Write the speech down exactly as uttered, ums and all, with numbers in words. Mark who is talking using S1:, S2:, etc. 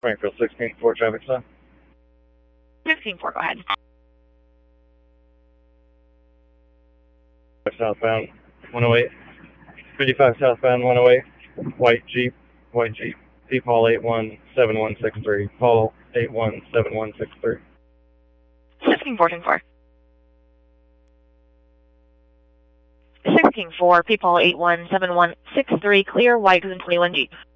S1: Springfield sixteen four traffic stop.
S2: sixteen four, go ahead.
S1: Southbound one oh eight. fifty-five southbound one oh eight. White Jeep. White Jeep. P Paul eight one seven one six three. Paul eight one seven one six three.
S2: sixteen four ten four. sixteen four, P Paul eight one seven one six three, clear, white, twenty-one Jeep.